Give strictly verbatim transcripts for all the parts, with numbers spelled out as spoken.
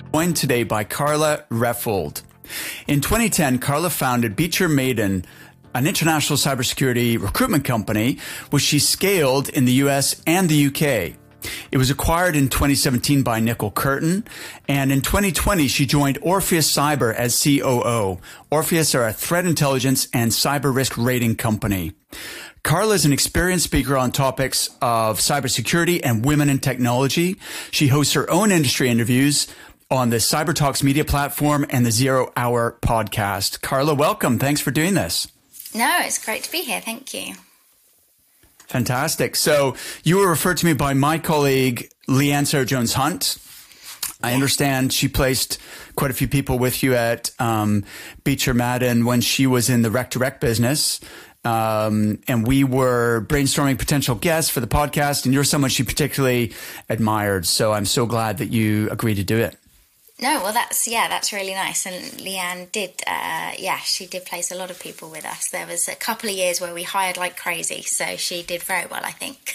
Joined today by Carla Reffold. In twenty ten, Carla founded Beecher Maden, an international cybersecurity recruitment company, which she scaled in the U S and the U K. It was acquired in twenty seventeen by Nickel Curtin, and in twenty twenty, she joined Orpheus Cyber as C O O. Orpheus are a threat intelligence and cyber risk rating company. Carla is an experienced speaker on topics of cybersecurity and women in technology. She hosts her own industry interviews on the Cyber Talks media platform and the Zero Hour podcast. Carla, welcome. Thanks for doing this. No, it's great to be here. Thank you. Fantastic. So you were referred to me by my colleague, Leanne Sarah Jones Hunt. I understand she placed quite a few people with you at um, Beecher Maden when she was in the rec to rec business. Um, and we were brainstorming potential guests for the podcast, and you're someone she particularly admired. So I'm so glad that you agreed to do it. No, well, that's, yeah, that's really nice. And Leanne did, uh, yeah, she did place a lot of people with us. There was a couple of years where we hired like crazy. So she did very well, I think.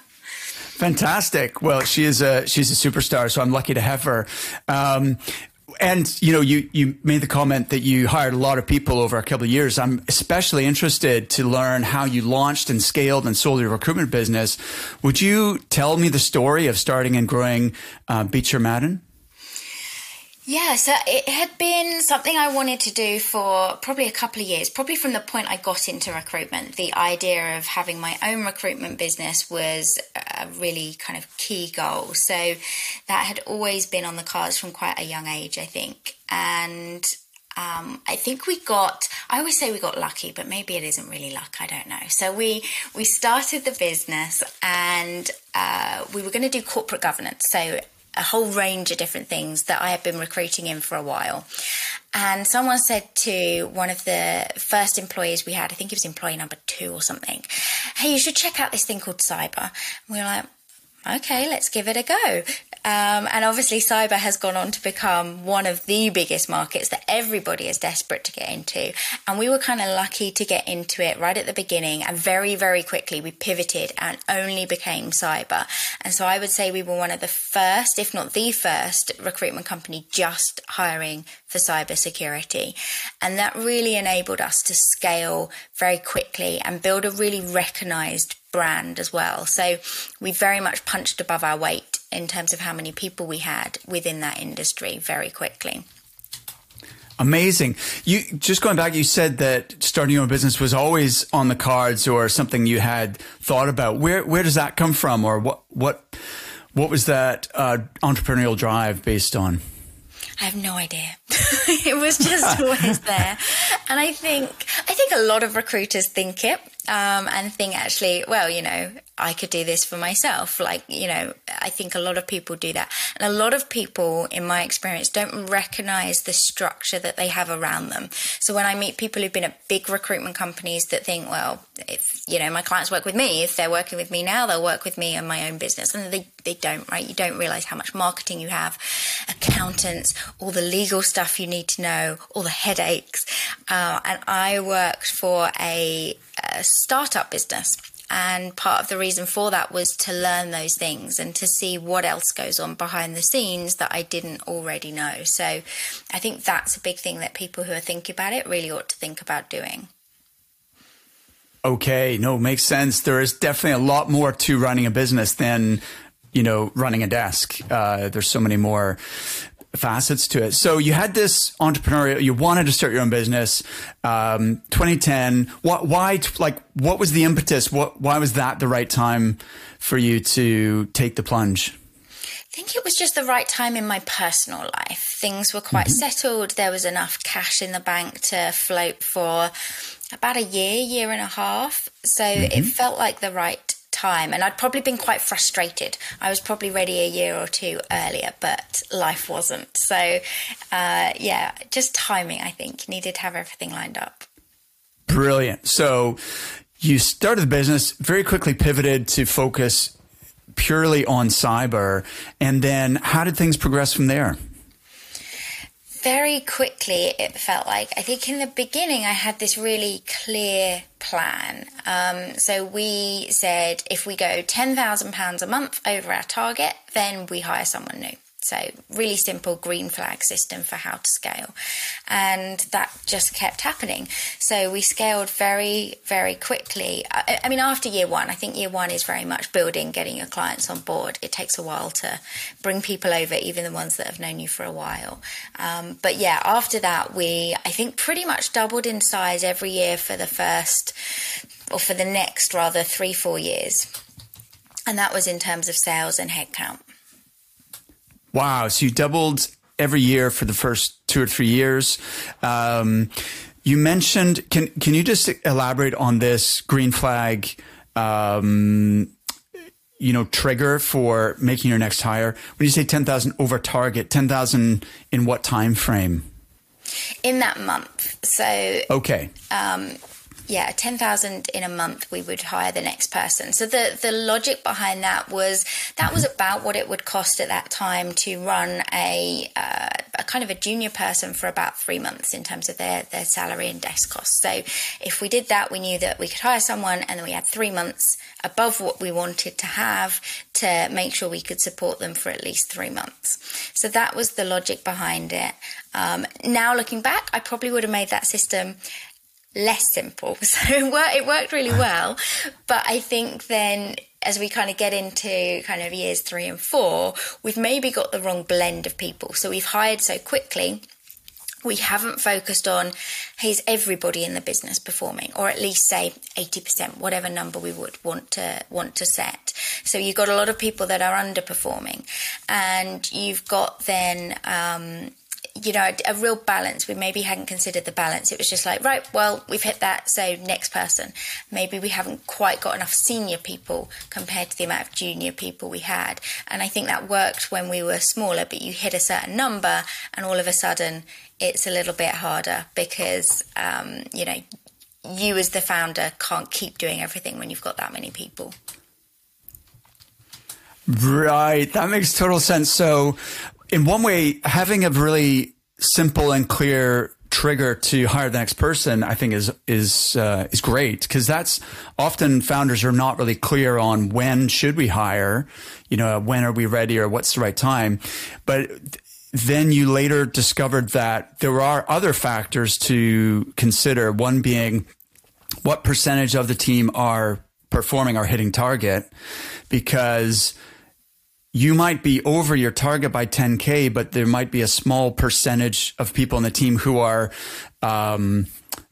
Fantastic. Well, she is a, she's a superstar, so I'm lucky to have her. Um, And, you know, you, you made the comment that you hired a lot of people over a couple of years. I'm especially interested to learn how you launched and scaled and sold your recruitment business. Would you tell me the story of starting and growing uh, Beecher Maden? Yeah, so it had been something I wanted to do for probably a couple of years, probably from the point I got into recruitment. The idea of having my own recruitment business was a really kind of key goal. So that had always been on the cards from quite a young age, I think. And um, I think we got, I always say we got lucky, but maybe it isn't really luck, I don't know. So we, we started the business and uh, we were going to do corporate governance. So a whole range of different things that I had been recruiting in for a while. And someone said to one of the first employees we had, I think it was employee number two or something, hey, you should check out this thing called cyber. And we were like, okay, let's give it a go. Um, and obviously cyber has gone on to become one of the biggest markets that everybody is desperate to get into. And we were kind of lucky to get into it right at the beginning. And very, very quickly we pivoted and only became cyber. And so I would say we were one of the first, if not the first, recruitment company just hiring for cyber security. And that really enabled us to scale very quickly and build a really recognized brand as well. So we very much punched above our weight in terms of how many people we had within that industry very quickly. Amazing. You just going back, you said that starting your own business was always on the cards or something you had thought about. Where where does that come from, or what what what was that uh, entrepreneurial drive based on? I have no idea. It was just always there. And I think I think a lot of recruiters think it um, and think actually, well, you know, I could do this for myself. Like, you know, I think a lot of people do that. And a lot of people, in my experience, don't recognize the structure that they have around them. So when I meet people who've been at big recruitment companies that think, well, if, you know, my clients work with me, if they're working with me now, they'll work with me in my own business. And they, they don't, right? You don't realize how much marketing you have, accountants, all the legal stuff you need to know, all the headaches. Uh, and I worked for a, a startup business. And part of the reason for that was to learn those things and to see what else goes on behind the scenes that I didn't already know. So I think that's a big thing that people who are thinking about it really ought to think about doing. Okay. No, makes sense. There is definitely a lot more to running a business than, you know, running a desk. Uh, there's so many more facets to it. So you had this entrepreneurial, you wanted to start your own business, um, twenty ten. Why, why, like, what was the impetus? What, why was that the right time for you to take the plunge? I think it was just the right time in my personal life. Things were quite mm-hmm. settled. There was enough cash in the bank to float for about a year, year and a half. So mm-hmm. it felt like the right time, and I'd probably been quite frustrated. I was probably ready a year or two earlier, but life wasn't. So uh, yeah, just timing, I think. Needed to have everything lined up. Brilliant. So you started the business, very quickly pivoted to focus purely on cyber, and then how did things progress from there? Very quickly, it felt like. I think in the beginning, I had this really clear plan. Um, so we said, if we go ten thousand pounds a month over our target, then we hire someone new. So really simple green flag system for how to scale. And that just kept happening. So we scaled very, very quickly. I, I mean, after year one, I think year one is very much building, getting your clients on board. It takes a while to bring people over, even the ones that have known you for a while. Um, but yeah, after that, we, I think, pretty much doubled in size every year for the first, or for the next rather, three, four years. And that was in terms of sales and headcount. Wow. So you doubled every year for the first two or three years. Um, you mentioned, can, can you just elaborate on this green flag, um, you know, trigger for making your next hire? When you say ten thousand over target, ten thousand in what time frame? In that month. So, okay. Um, Yeah, ten thousand in a month, we would hire the next person. So the, the logic behind that was that was about what it would cost at that time to run a, uh, a kind of a junior person for about three months in terms of their, their salary and desk costs. So if we did that, we knew that we could hire someone and then we had three months above what we wanted to have to make sure we could support them for at least three months. So that was the logic behind it. Um, now looking back, I probably would have made that system less simple. So it worked, it worked really well. But I think then as we kind of get into kind of years three and four, we've maybe got the wrong blend of people. So we've hired so quickly. We haven't focused on, hey, is everybody in the business performing? Or at least say eighty percent, whatever number we would want to want to set. So you've got a lot of people that are underperforming. And you've got then um you know, a, a real balance. We maybe hadn't considered the balance. It was just like, right, well, we've hit that, so next person. Maybe we haven't quite got enough senior people compared to the amount of junior people we had. And I think that worked when we were smaller, but you hit a certain number and all of a sudden it's a little bit harder because, um, you know, you as the founder can't keep doing everything when you've got that many people. Right. That makes total sense. So in one way, having a really simple and clear trigger to hire the next person, I think is is uh, is great, because that's often founders are not really clear on when should we hire, you know, when are we ready or what's the right time. But then you later discovered that there are other factors to consider. One being what percentage of the team are performing or hitting target, because you might be over your target by ten K, but there might be a small percentage of people on the team who are, um,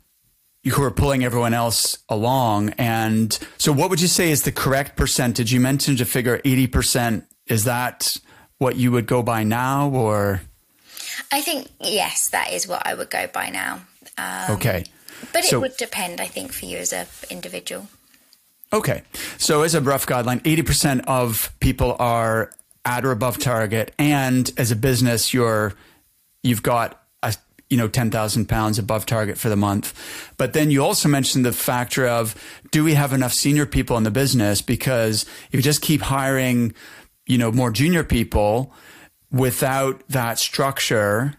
who are pulling everyone else along. And so what would you say is the correct percentage? You mentioned a figure eighty percent. Is that what you would go by now, or? I think, yes, that is what I would go by now. Um, okay. But it so, would depend, I think, for you as an individual. Okay. So as a rough guideline, eighty percent of people are at or above target. And as a business, you're, you've got a, you know, ten thousand pounds above target for the month. But then you also mentioned the factor of, do we have enough senior people in the business? Because if you just keep hiring, you know, more junior people without that structure,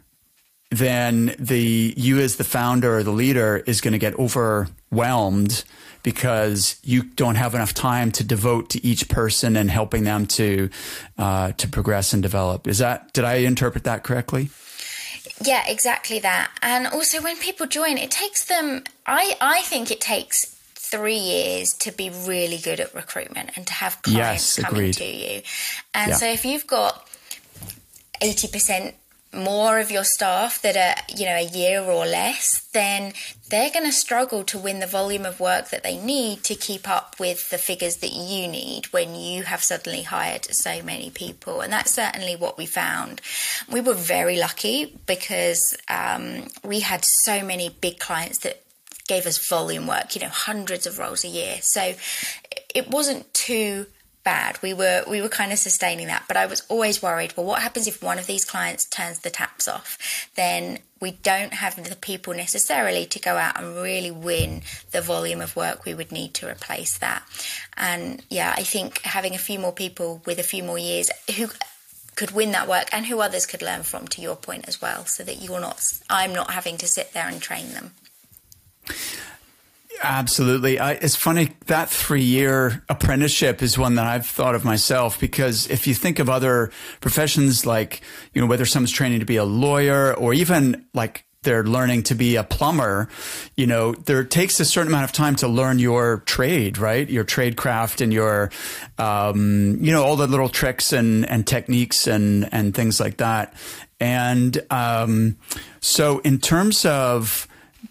then the, you as the founder or the leader is going to get overwhelmed because you don't have enough time to devote to each person and helping them to, uh, to progress and develop. Is that, did I interpret that correctly? Yeah, exactly that. And also when people join, it takes them, I, I think it takes three years to be really good at recruitment and to have clients yes, coming agreed. to you. And yeah. so if you've got eighty percent more of your staff that are, you know, a year or less, then they're going to struggle to win the volume of work that they need to keep up with the figures that you need when you have suddenly hired so many people. And that's certainly what we found. We were very lucky because um, we had so many big clients that gave us volume work, you know, hundreds of roles a year. So it wasn't too bad. We were we were kind of sustaining that, but I was always worried, well, what happens if one of these clients turns the taps off? Then we don't have the people necessarily to go out and really win the volume of work we would need to replace that. And yeah, I think having a few more people with a few more years who could win that work and who others could learn from, to your point as well, so that you're not, I'm not having to sit there and train them. Absolutely. I, it's funny, that three-year apprenticeship is one that I've thought of myself, because if you think of other professions, like, you know, whether someone's training to be a lawyer or even like they're learning to be a plumber, you know, there takes a certain amount of time to learn your trade, right? Your trade craft and your, um, you know, all the little tricks and, and techniques and, and things like that. And um, so in terms of,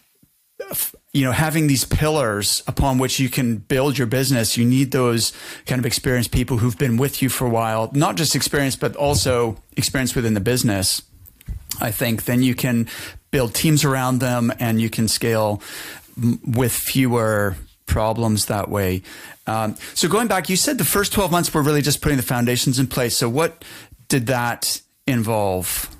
you know, having these pillars upon which you can build your business, you need those kind of experienced people who've been with you for a while, not just experience, but also experience within the business. I think then you can build teams around them and you can scale m- with fewer problems that way. Um, so going back, you said the first twelve months were really just putting the foundations in place. So what did that involve?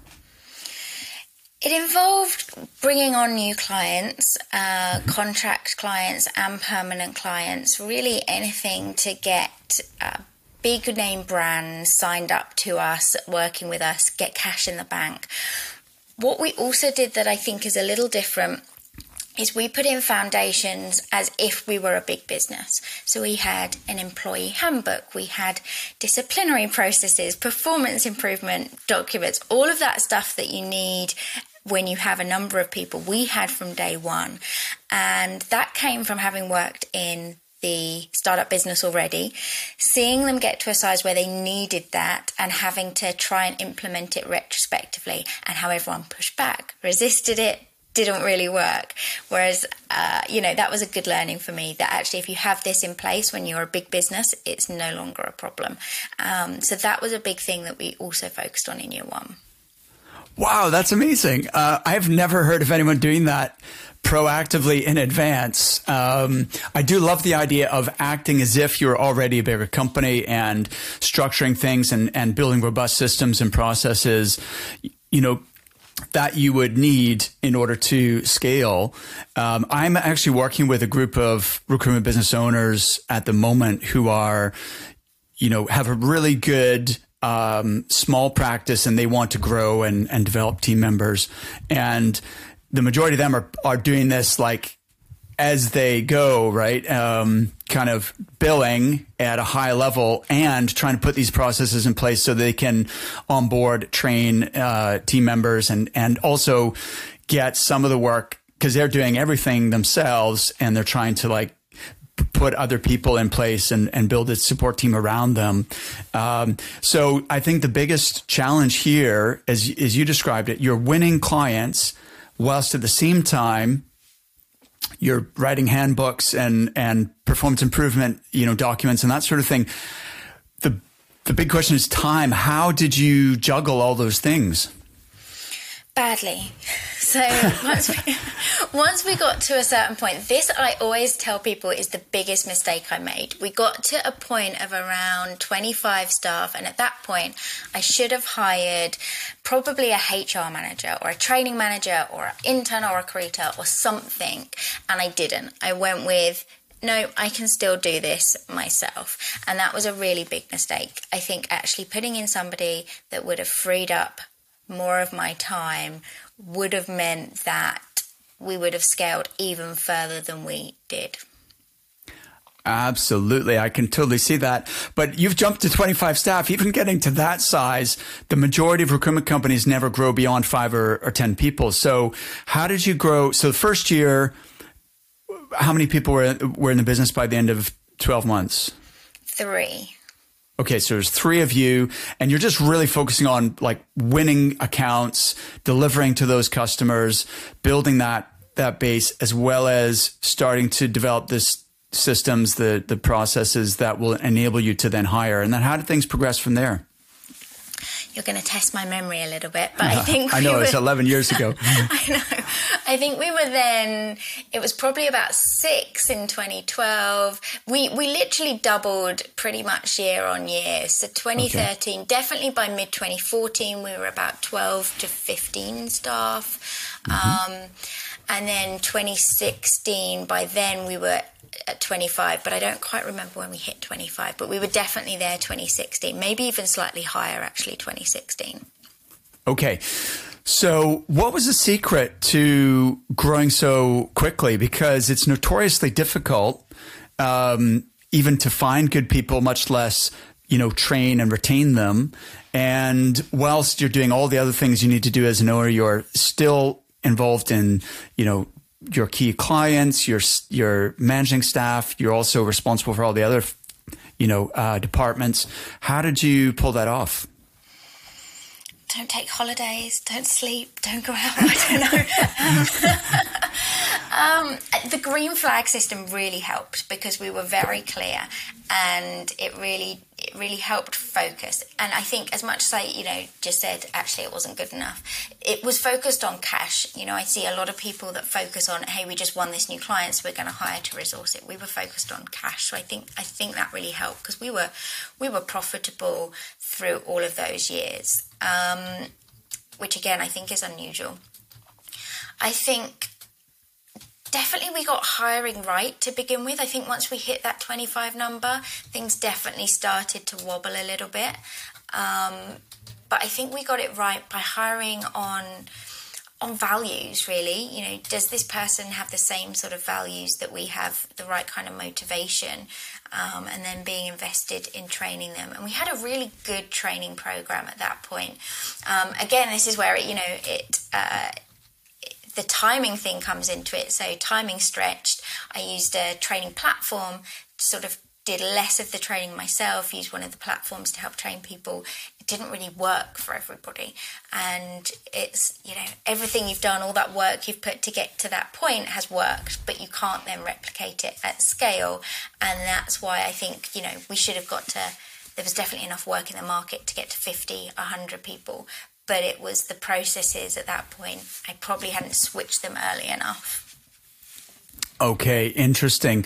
It involved bringing on new clients, uh, contract clients and permanent clients, really anything to get uh, big name brands signed up to us, working with us, get cash in the bank. What we also did that I think is a little different is we put in foundations as if we were a big business. So we had an employee handbook, we had disciplinary processes, performance improvement documents, all of that stuff that you need when you have a number of people, we had from day one. And that came from having worked in the startup business already, seeing them get to a size where they needed that and having to try and implement it retrospectively, and how everyone pushed back, resisted it, didn't really work. Whereas, uh, you know, that was a good learning for me, that actually if you have this in place when you're a big business, it's no longer a problem. Um, so that was a big thing that we also focused on in year one. Wow, that's amazing. Uh, I've never heard of anyone doing that proactively in advance. Um, I do love the idea of acting as if you're already a bigger company and structuring things and, and building robust systems and processes, you know, that you would need in order to scale. Um, I'm actually working with a group of recruitment business owners at the moment who are, you know, have a really good um, small practice, and they want to grow and, and develop team members. And the majority of them are, are doing this like as they go, right? Um, kind of billing at a high level and trying to put these processes in place so they can onboard, train uh, team members, and, and also get some of the work, because they're doing everything themselves and they're trying to like put other people in place and, and build a support team around them. Um, so I think the biggest challenge here, as, as you described it, you're winning clients whilst at the same time you're writing handbooks and, and performance improvement, you know, documents and that sort of thing. The, the big question is time. How did you juggle all those things? Badly. So once we, once we got to a certain point, this I always tell people is the biggest mistake I made. We got to a point of around twenty-five staff, and at that point I should have hired probably a H R manager or a training manager or an intern or a recruiter or something, and I didn't. I went with, no, I can still do this myself. And that was a really big mistake. I think actually putting in somebody that would have freed up more of my time would have meant that we would have scaled even further than we did. Absolutely. I can totally see that. But you've jumped to twenty-five staff. Even getting to that size, the majority of recruitment companies never grow beyond five or, or ten people. So how did you grow? So the first year, how many people were, were in the business by the end of twelve months? Three. Okay, so there's three of you, and you're just really focusing on like winning accounts, delivering to those customers, building that that base, as well as starting to develop this systems, the the processes that will enable you to then hire. And then how did things progress from there? You're going to test my memory a little bit, but I think I know, we it's were, eleven years ago. I know. I think we were then, it was probably about six in twenty twelve. We we literally doubled pretty much year on year. So twenty thirteen, okay. Definitely by mid twenty fourteen, we were about twelve to fifteen staff. Mm-hmm. Um, and then twenty sixteen, by then we were at twenty-five, but I don't quite remember when we hit twenty-five, but we were definitely there twenty sixteen, maybe even slightly higher actually twenty sixteen. Okay. So what was the secret to growing so quickly? Because it's notoriously difficult, um, even to find good people, much less, you know, train and retain them. And whilst you're doing all the other things you need to do as an owner, you're still involved in, you know, your key clients, your, your managing staff. You're also responsible for all the other, you know, uh, departments. How did you pull that off? Don't take holidays, don't sleep, don't go out, I don't know. um, the green flag system really helped because we were very clear, and it really it really helped focus. And I think as much as I, you know, just said, actually it wasn't good enough, it was focused on cash. You know, I see a lot of people that focus on, hey, we just won this new client, so we're going to hire to resource it. We were focused on cash. So I think I think that really helped because we were we were profitable through all of those years. Um, which again, I think is unusual. I think definitely we got hiring right to begin with. I think once we hit that twenty-five number, things definitely started to wobble a little bit. Um, but I think we got it right by hiring on on values, really. You know, does this person have the same sort of values that we have, the right kind of motivation? Um, and then being invested in training them. And we had a really good training program at that point. Um, again, this is where, it, you know, it, uh, it the timing thing comes into it. So timing stretched. I used a training platform, sort of did less of the training myself, used one of the platforms to help train people. It didn't really work for everybody. And it's, you know, everything you've done, all that work you've put to get to that point has worked, but you can't then replicate it at scale. And that's why I think, you know, we should have got to, there was definitely enough work in the market to get to fifty, one hundred people. But it was the processes at that point. I probably hadn't switched them early enough. Okay, interesting.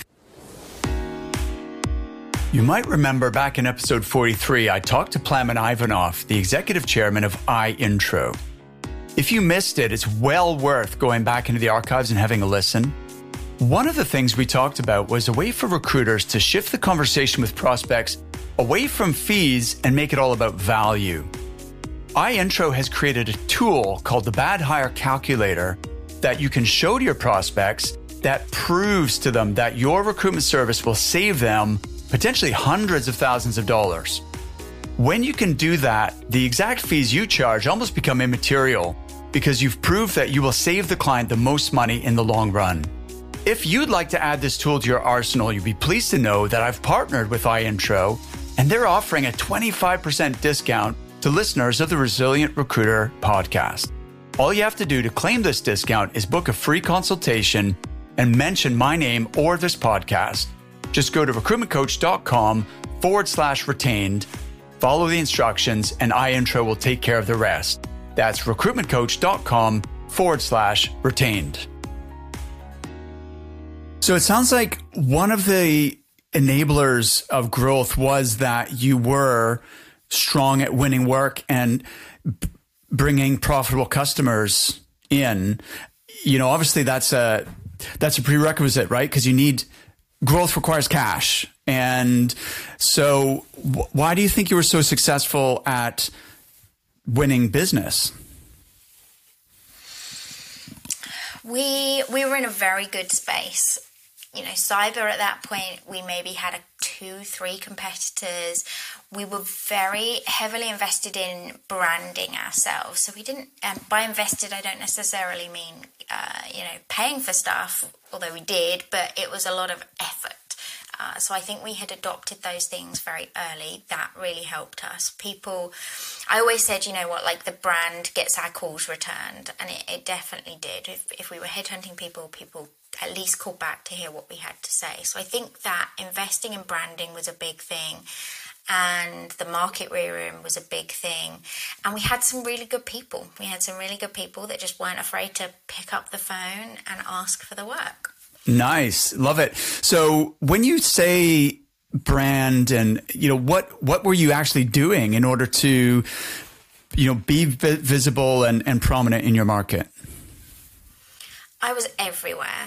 You might remember back in episode forty-three, I talked to Plamen Ivanov, the executive chairman of iIntro. If you missed it, it's well worth going back into the archives and having a listen. One of the things we talked about was a way for recruiters to shift the conversation with prospects away from fees and make it all about value. iIntro has created a tool called the Bad Hire Calculator that you can show to your prospects that proves to them that your recruitment service will save them potentially hundreds of thousands of dollars. When you can do that, the exact fees you charge almost become immaterial because you've proved that you will save the client the most money in the long run. If you'd like to add this tool to your arsenal, you'd be pleased to know that I've partnered with iIntro, and they're offering a twenty-five percent discount to listeners of the Resilient Recruiter podcast. All you have to do to claim this discount is book a free consultation and mention my name or this podcast. Just go to recruitmentcoach.com forward slash retained, follow the instructions, and iIntro will take care of the rest. That's recruitmentcoach.com forward slash retained. So it sounds like one of the enablers of growth was that you were strong at winning work and b- bringing profitable customers in. You know, obviously that's a, that's a prerequisite, right? Because you need... Growth requires cash. And so w- why do you think you were so successful at winning business? We we were in a very good space. You know, cyber at that point, we maybe had a two, three competitors. We were very heavily invested in branding ourselves. So we didn't, um, by invested, I don't necessarily mean, uh, you know, paying for stuff, although we did, but it was a lot of effort. Uh, so I think we had adopted those things very early. That really helped us. People, I always said, you know what, like the brand gets our calls returned, and it, it definitely did. If, if we were headhunting people, people at least called back to hear what we had to say. So I think that investing in branding was a big thing. And the market we were in was a big thing. And we had some really good people. We had some really good people that just weren't afraid to pick up the phone and ask for the work. Nice. Love it. So when you say brand and, you know, what, what were you actually doing in order to, you know, be vi- visible and, and prominent in your market? I was everywhere.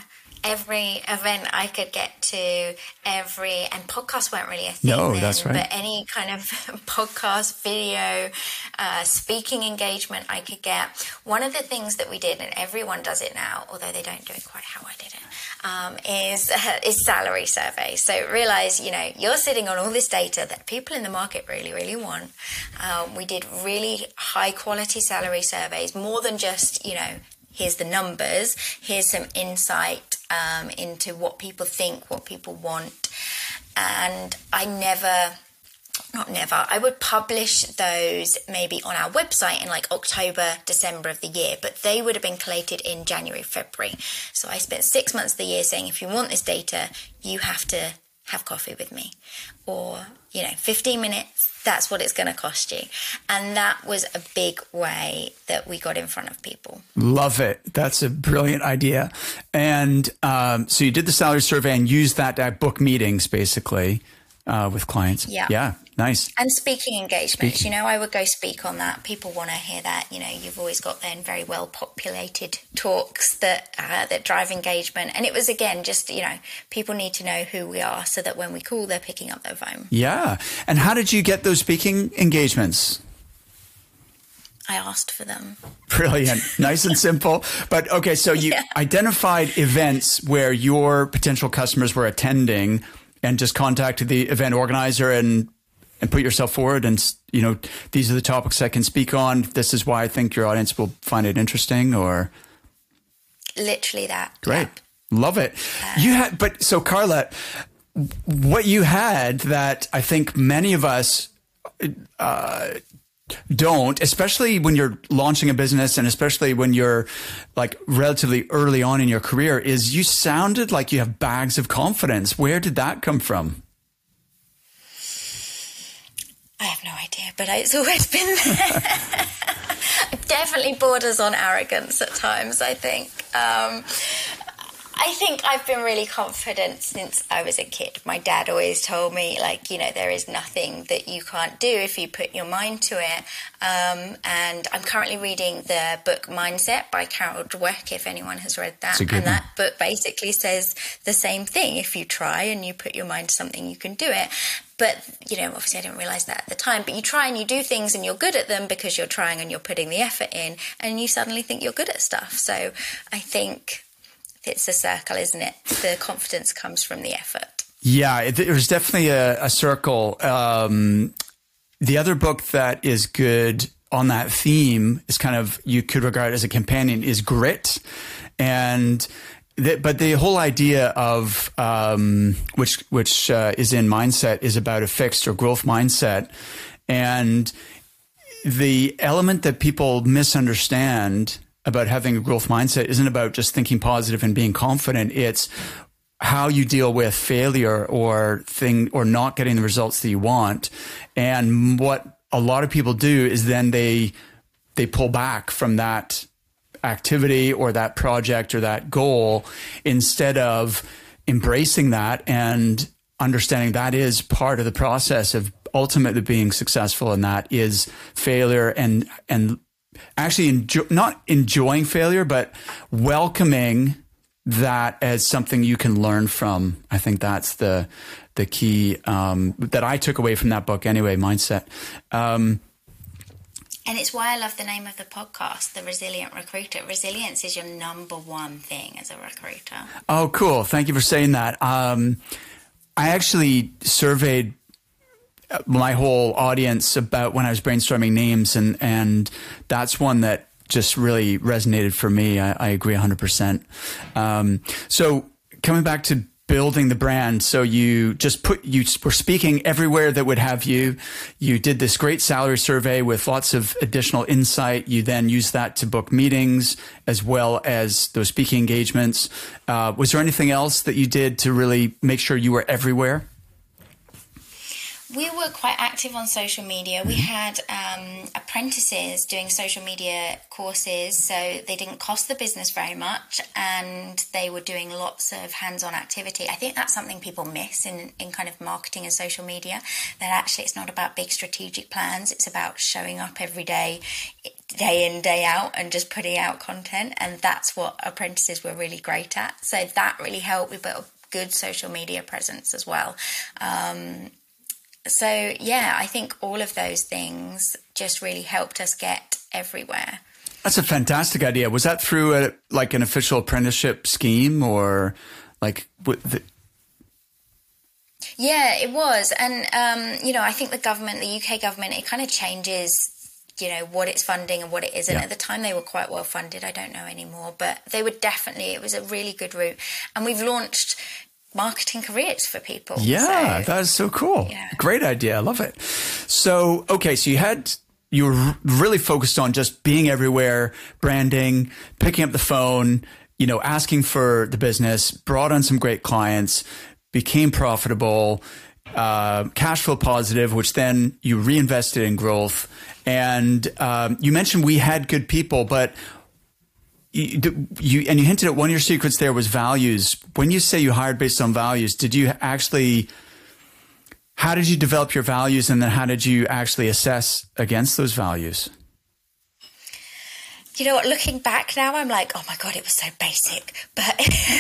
every event I could get to, every, and podcasts weren't really a thing No, then, that's right. but any kind of podcast, video, uh, speaking engagement I could get. One of the things that we did, and everyone does it now, although they don't do it quite how I did it, um, is uh, is salary surveys. So realize, you know, you're sitting on all this data that people in the market really, really want. Um, we did really high quality salary surveys, more than just, you know, here's the numbers, here's some insight um, into what people think, what people want. And I never, not never, I would publish those maybe on our website in like October, December of the year, but they would have been collated in January, February. So I spent six months of the year saying, if you want this data, you have to have coffee with me. Or, you know, fifteen minutes, that's what it's going to cost you. And that was a big way that we got in front of people. Love it. That's a brilliant idea. And um, so you did the salary survey and used that to book meetings, basically, uh, with clients. Yeah. Yeah. Nice. And speaking engagements, speaking. you know, I would go speak on that. People want to hear that. You know, you've always got then very well populated talks that uh, that drive engagement. And it was, again, just, you know, people need to know who we are so that when we call, they're picking up their phone. Yeah. And how did you get those speaking engagements? I asked for them. Brilliant. Nice and simple. But okay, so you yeah. identified events where your potential customers were attending and just contacted the event organizer and and put yourself forward and, you know, these are the topics I can speak on. This is why I think your audience will find it interesting, or. Literally that. Great. Yep. Love it. Uh, you had, but so Carla, what you had that I think many of us uh, don't, especially when you're launching a business and especially when you're like relatively early on in your career, is you sounded like you have bags of confidence. Where did that come from? I have no idea, but it's always been there. Definitely borders on arrogance at times, I think. Um, I think I've been really confident since I was a kid. My dad always told me, like, you know, there is nothing that you can't do if you put your mind to it. Um, and I'm currently reading the book Mindset by Carol Dweck, if anyone has read that. And one. That book basically says the same thing. If you try and you put your mind to something, you can do it. But, you know, obviously I didn't realize that at the time. But you try and you do things and you're good at them because you're trying and you're putting the effort in, and you suddenly think you're good at stuff. So I think it's a circle, isn't it? The confidence comes from the effort. Yeah, there's definitely a, a circle. Um, the other book that is good on that theme is kind of, you could regard as a companion, is Grit. And The, but the whole idea of um, which which uh, is in Mindset is about a fixed or growth mindset, and the element that people misunderstand about having a growth mindset isn't about just thinking positive and being confident. It's how you deal with failure or thing or not getting the results that you want. And what a lot of people do is then they they pull back from that activity or that project or that goal, instead of embracing that and understanding that is part of the process of ultimately being successful, and that is failure, and and actually enjoy, not enjoying failure, but welcoming that as something you can learn from. I think that's the the key um, that I took away from that book anyway, Mindset. Um, And it's why I love the name of the podcast, The Resilient Recruiter. Resilience is your number one thing as a recruiter. Oh, cool. Thank you for saying that. Um, I actually surveyed my whole audience about when I was brainstorming names, and, and that's one that just really resonated for me. I, I agree one hundred percent. Um, so coming back to building the brand. So you just put, you were speaking everywhere that would have you. You did this great salary survey with lots of additional insight. You then used that to book meetings as well as those speaking engagements. Uh, was there anything else that you did to really make sure you were everywhere? We were quite active on social media. We had um, apprentices doing social media courses, so they didn't cost the business very much, and they were doing lots of hands-on activity. I think that's something people miss in, in kind of marketing and social media, that actually it's not about big strategic plans. It's about showing up every day, day in, day out and just putting out content. And that's what apprentices were really great at. So that really helped. We built a good social media presence as well. Um, so, yeah, I think all of those things just really helped us get everywhere. That's a fantastic idea. Was that through a, like an official apprenticeship scheme or like... The- Yeah, it was. And, um, you know, I think the government, the U K government, it kind of changes, you know, what it's funding and what it isn't. Yeah. At the time, they were quite well funded. I don't know anymore. But they were definitely, it was a really good route. And we've launched marketing careers for people. Yeah, so, that is so cool. Yeah. Great idea. I love it. So, okay, so you had... You were really focused on just being everywhere, branding, picking up the phone, you know, asking for the business, brought on some great clients, became profitable, uh, cash flow positive, which then you reinvested in growth. And um, you mentioned we had good people, but you, you and you hinted at one of your secrets there was values. When you say you hired based on values, did you actually... How did you develop your values, and then how did you actually assess against those values? You know what, looking back now, I'm like, oh my God, it was so basic. But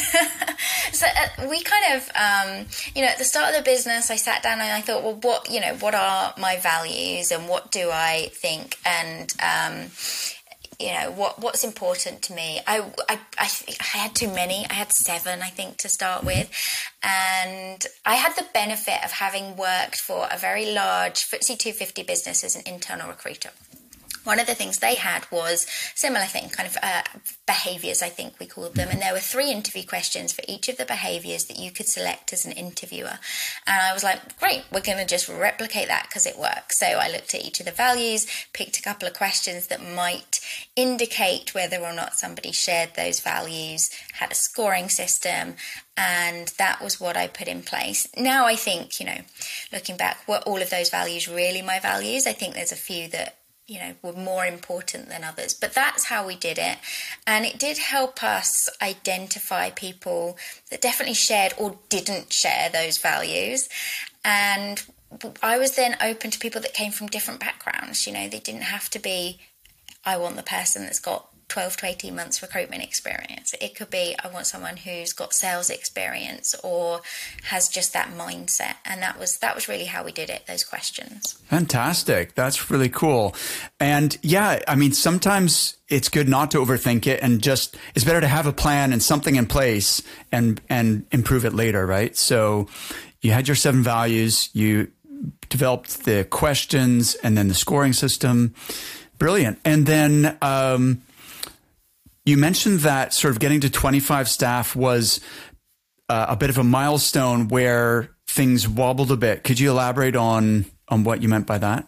so uh, we kind of, um, you know, at the start of the business, I sat down and I thought, well, what, you know, what are my values and what do I think? And, um, you know, what what's important to me. I, I, I, I had too many. I had seven, I think, to start with. And I had the benefit of having worked for a very large F T S E two fifty business as an internal recruiter. One of the things they had was similar thing, kind of uh, behaviours, I think we called them. And there were three interview questions for each of the behaviours that you could select as an interviewer. And I was like, great, we're going to just replicate that because it works. So I looked at each of the values, picked a couple of questions that might indicate whether or not somebody shared those values, had a scoring system, and that was what I put in place. Now I think, you know, looking back, were all of those values really my values? I think there's a few that, you know, were more important than others. But that's how we did it. And it did help us identify people that definitely shared or didn't share those values. And I was then open to people that came from different backgrounds. You know, they didn't have to be, I want the person that's got twelve to eighteen months recruitment experience. It could be, I want someone who's got sales experience or has just that mindset. And that was that was really how we did it, those questions. Fantastic. That's really cool. And yeah, I mean, sometimes it's good not to overthink it and just, it's better to have a plan and something in place and, and improve it later, right? So you had your seven values, you developed the questions and then the scoring system. Brilliant. And then, um, you mentioned that sort of getting to twenty-five staff was uh, a bit of a milestone where things wobbled a bit. Could you elaborate on, on what you meant by that?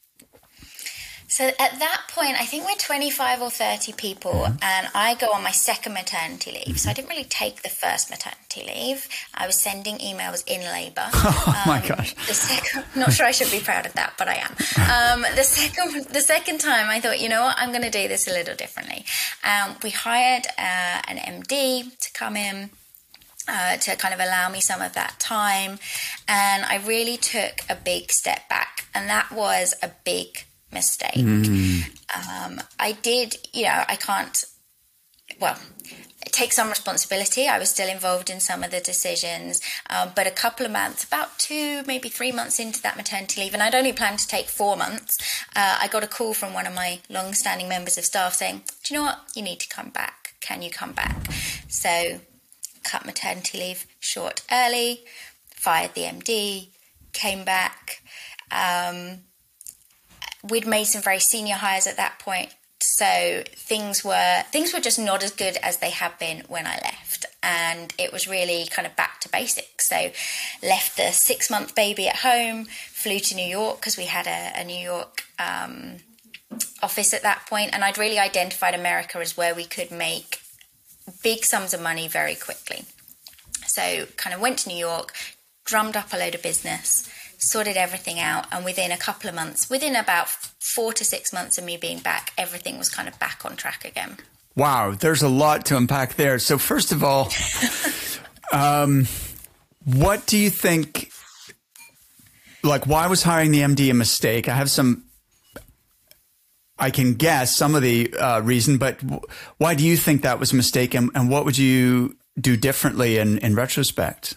So at that point, I think we're twenty-five or thirty people, mm-hmm. and I go on my second maternity leave. Mm-hmm. So I didn't really take the first maternity leave. I was sending emails in labour. Oh my um, gosh! The second, not sure I should be proud of that, but I am. Um, the second, the second time, I thought, you know what, I'm going to do this a little differently. Um, we hired uh, an M D to come in. Uh, to kind of allow me some of that time, and I really took a big step back, and that was a big mistake. Mm. Um, I did, you know, I can't, well, take some responsibility. I was still involved in some of the decisions, um, but a couple of months, about two, maybe three months into that maternity leave, and I'd only planned to take four months, uh, I got a call from one of my long-standing members of staff saying, do you know what, you need to come back. Can you come back? So cut maternity leave short early, fired the M D, came back. Um, we'd made some very senior hires at that point, so things were things were just not as good as they had been when I left, and it was really kind of back to basics. So left the six-month baby at home, flew to New York because we had a, a New York um, office at that point, and I'd really identified America as where we could make big sums of money very quickly. So kind of went to New York, drummed up a load of business, sorted everything out, and within a couple of months, within about four to six months of me being back, everything was kind of back on track again. Wow, there's a lot to unpack there. So first of all, um, what do you think, like, why was hiring the M D a mistake? I have some I can guess some of the uh, reason, but w- why do you think that was a mistake, and, and what would you do differently in, in retrospect?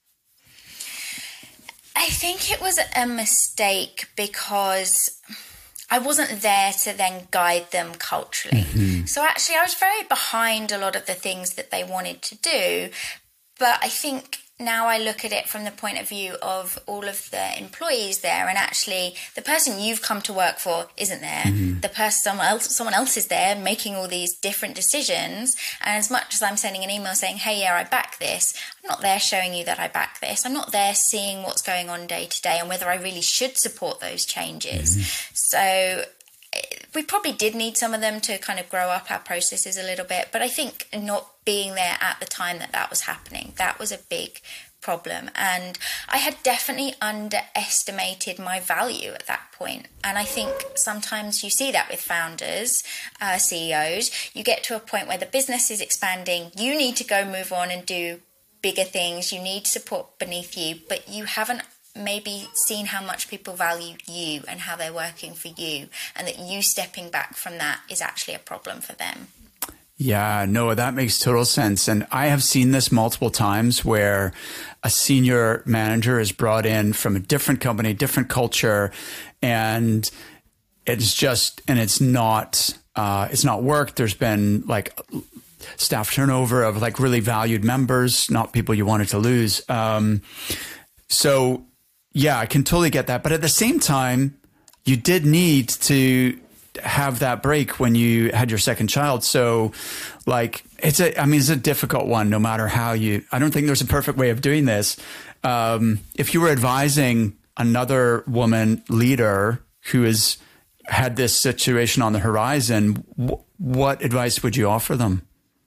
I think it was a mistake because I wasn't there to then guide them culturally. Mm-hmm. So actually, I was very behind a lot of the things that they wanted to do. But I think now I look at it from the point of view of all of the employees there, and actually the person you've come to work for isn't there. Mm-hmm. The person, someone else, someone else is there making all these different decisions. And as much as I'm sending an email saying, hey, yeah, I back this, I'm not there showing you that I back this. I'm not there seeing what's going on day to day and whether I really should support those changes. Mm-hmm. So we probably did need some of them to kind of grow up our processes a little bit, but I think not being there at the time that that was happening, that was a big problem. And I had definitely underestimated my value at that point. And I think sometimes you see that with founders, uh, C E Os. You get to a point where the business is expanding, you need to go move on and do bigger things, you need support beneath you, but you haven't maybe seen how much people value you and how they're working for you, and that you stepping back from that is actually a problem for them. Yeah, no, that makes total sense. And I have seen this multiple times where a senior manager is brought in from a different company, different culture, and it's just, and it's not, uh, it's not worked. There's been like staff turnover of like really valued members, not people you wanted to lose. Um, so yeah, I can totally get that. But at the same time, you did need to have that break when you had your second child. So like, it's a, I mean, it's a difficult one, no matter how you, I don't think there's a perfect way of doing this. Um, if you were advising another woman leader who has had this situation on the horizon, w- what advice would you offer them?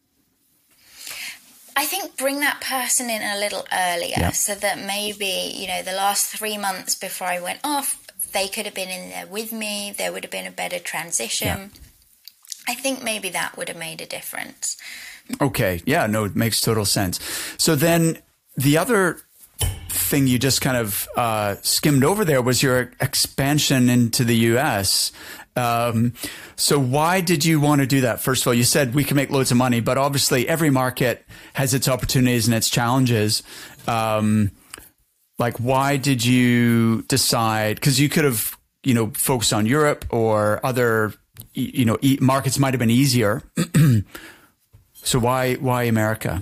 I think bring that person in a little earlier, yeah. So that maybe, you know, the last three months before I went off, they could have been in there with me. There would have been a better transition. Yeah. I think maybe that would have made a difference. Okay. Yeah, no, it makes total sense. So then the other thing you just kind of uh, skimmed over there was your expansion into the U S. Um, so why did you want to do that? First of all, you said we can make loads of money, but obviously every market has its opportunities and its challenges. Um, like, why did you decide? Because you could have, you know, focused on Europe or other, you know, markets might have been easier. So why, why America?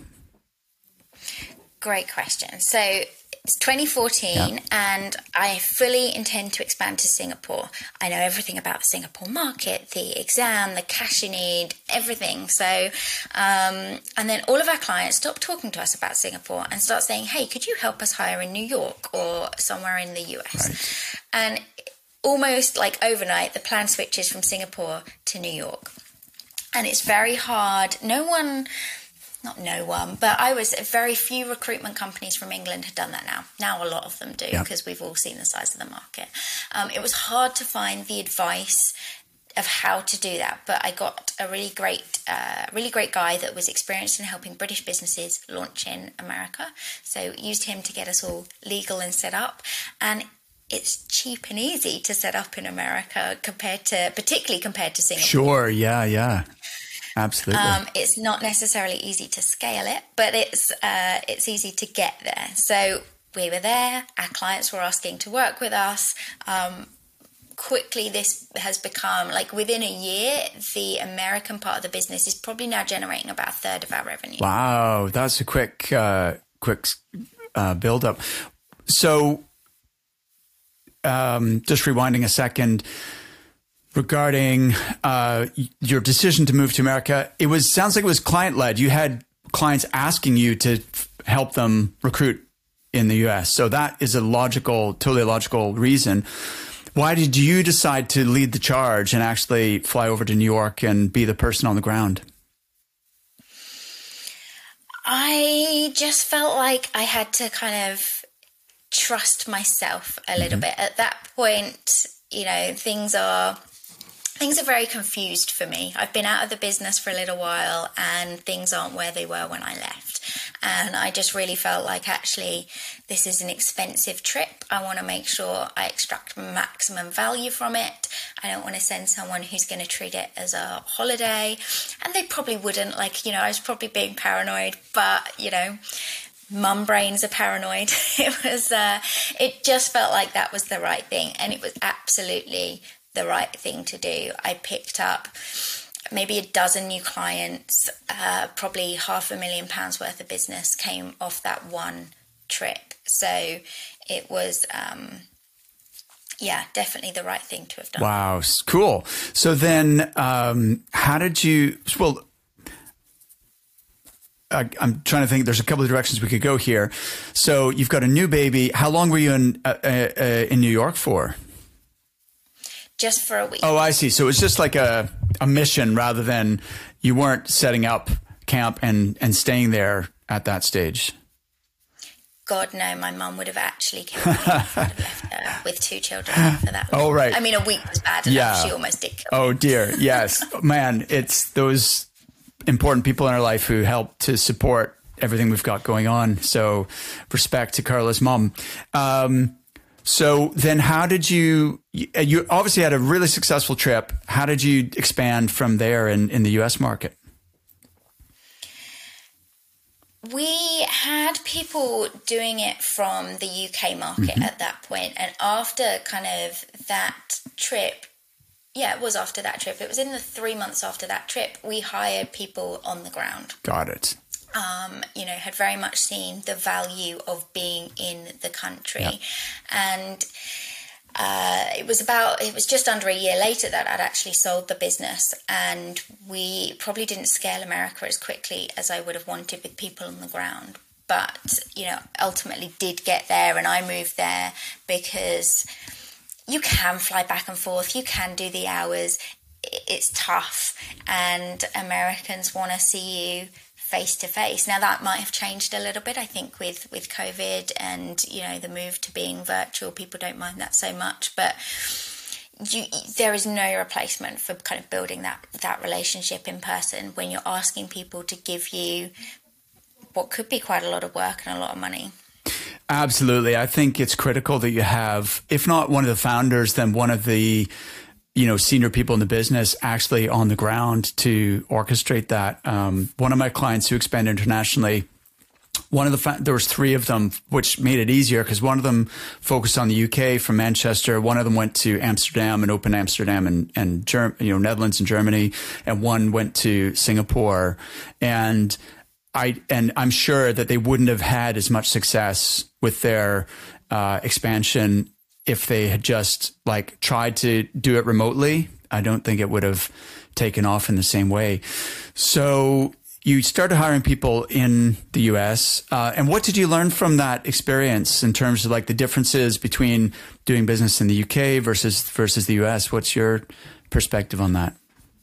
Great question. So it's twenty fourteen, yeah. And I fully intend to expand to Singapore. I know everything about the Singapore market, the exam, the cash you need, everything. So, um, and then all of our clients stop talking to us about Singapore and start saying, hey, could you help us hire in New York or somewhere in the U S? Right. And almost like overnight, the plan switches from Singapore to New York. And it's very hard. No one... Not no one, but I was very few recruitment companies from England had done that now. Now a lot of them do, because yeah. we've all seen the size of the market. Um, it was hard to find the advice of how to do that, but I got a really great, uh, really great guy that was experienced in helping British businesses launch in America. So used him to get us all legal and set up, and it's cheap and easy to set up in America compared to, particularly compared to Singapore. Sure, yeah, yeah. Absolutely. Um, it's not necessarily easy to scale it, but it's uh, it's easy to get there. So we were there. Our clients were asking to work with us. Um, quickly, this has become, like within a year, the American part of the business is probably now generating about a third of our revenue. Wow, that's a quick, uh, quick uh, build up. So um, just rewinding a second. Regarding uh, your decision to move to America, it was sounds like it was client led. You had clients asking you to f- help them recruit in the U S. So that is a logical, totally logical reason. Why did you decide to lead the charge and actually fly over to New York and be the person on the ground? I just felt like I had to kind of trust myself a little mm-hmm. bit. At that point, you know, things are... Things are very confused for me. I've been out of the business for a little while and things aren't where they were when I left. And I just really felt like actually this is an expensive trip. I want to make sure I extract maximum value from it. I don't want to send someone who's going to treat it as a holiday. And they probably wouldn't. Like, you know, I was probably being paranoid, but, you know, mum brains are paranoid. It was, uh, it just felt like that was the right thing. And it was absolutely the right thing to do. I picked up maybe a dozen new clients, uh, probably half a million pounds worth of business came off that one trip. So it was, um, yeah, definitely the right thing to have done. Wow, cool. So then um, how did you, well, I, I'm trying to think, there's a couple of directions we could go here. So you've got a new baby. How long were you in, uh, uh, in New York for? Just for a week. Oh, I see. So it was just like a, a mission rather than you weren't setting up camp and, and staying there at that stage. God, no, my mum would have actually killed me if I'd have left her with two children for that week. Oh, right. I mean, a week was bad enough. Yeah. She almost did kill me. Oh, dear. Yes. Man, it's those important people in our life who help to support everything we've got going on. So respect to Carla's mum. Um, so then how did you, you obviously had a really successful trip. How did you expand from there in, in the U S market? We had people doing it from the U K market mm-hmm. at that point. And after kind of that trip, yeah, it was after that trip. It was in the three months after that trip, we hired people on the ground. Got it. Um, you know, had very much seen the value of being in the country. Yep. And Uh, it was about, it was just under a year later that I'd actually sold the business, and we probably didn't scale America as quickly as I would have wanted with people on the ground. But, you know, ultimately did get there, and I moved there because you can fly back and forth, you can do the hours, it's tough, and Americans want to see you face to face. Now that might have changed a little bit, I think, with with COVID and, you know, the move to being virtual. People don't mind that so much, but you, there is no replacement for kind of building that that relationship in person when you're asking people to give you what could be quite a lot of work and a lot of money. Absolutely. I think it's critical that you have, if not one of the founders, then one of the, you know, senior people in the business actually on the ground to orchestrate that. Um, one of my clients who expand internationally, one of the, fa- there was three of them, which made it easier because one of them focused on the U K from Manchester. One of them went to Amsterdam and opened Amsterdam and, and Germ- you know, Netherlands and Germany. And one went to Singapore. And I, and I'm sure that they wouldn't have had as much success with their, uh, expansion if they had just like tried to do it remotely. I don't think it would have taken off in the same way. So you started hiring people in the U S. Uh, and what did you learn from that experience in terms of like the differences between doing business in the U K versus, versus the U S? What's your perspective on that?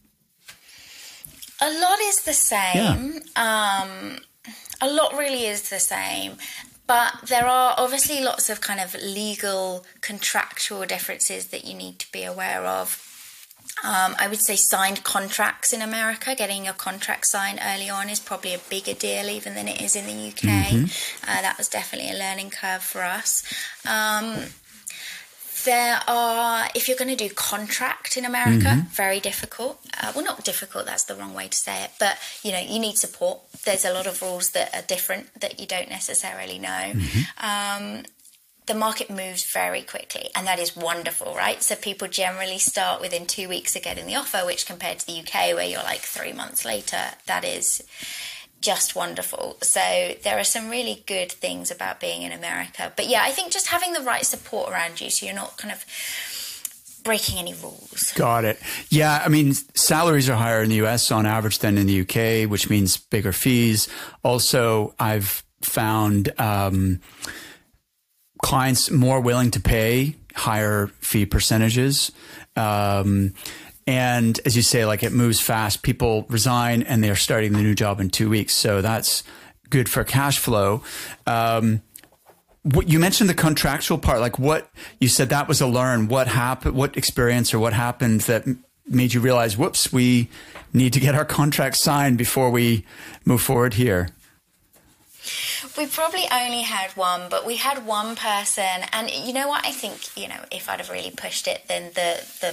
A lot is the same. Yeah. Um, a lot really is the same. But there are obviously lots of kind of legal, contractual differences that you need to be aware of. Um, I would say signed contracts in America, getting a contract signed early on is probably a bigger deal even than it is in the U K. Mm-hmm. Uh, that was definitely a learning curve for us. Um, there are, if you're going to do contract in America, mm-hmm. very difficult. Uh, well, not difficult, that's the wrong way to say it. But, you know, you need support. There's a lot of rules that are different that you don't necessarily know. Mm-hmm. Um, the market moves very quickly, and that is wonderful, right? So people generally start within two weeks of getting the offer, which compared to the U K, where you're like three months later, that is just wonderful. So there are some really good things about being in America. But yeah, I think just having the right support around you so you're not kind of breaking any rules. Got it. Yeah, I mean, salaries are higher in the U S on average than in the U K, which means bigger fees. Also, I've found um, clients more willing to pay higher fee percentages. Um, and as you say, like it moves fast. People resign and they're starting the new job in two weeks. So that's good for cash flow. Um, What you mentioned the contractual part, like what you said that was a learn. What happened? What experience or what happened that made you realize, whoops, we need to get our contract signed before we move forward here? We probably only had one, but we had one person, and you know what? I think, you know, if I'd have really pushed it, then the the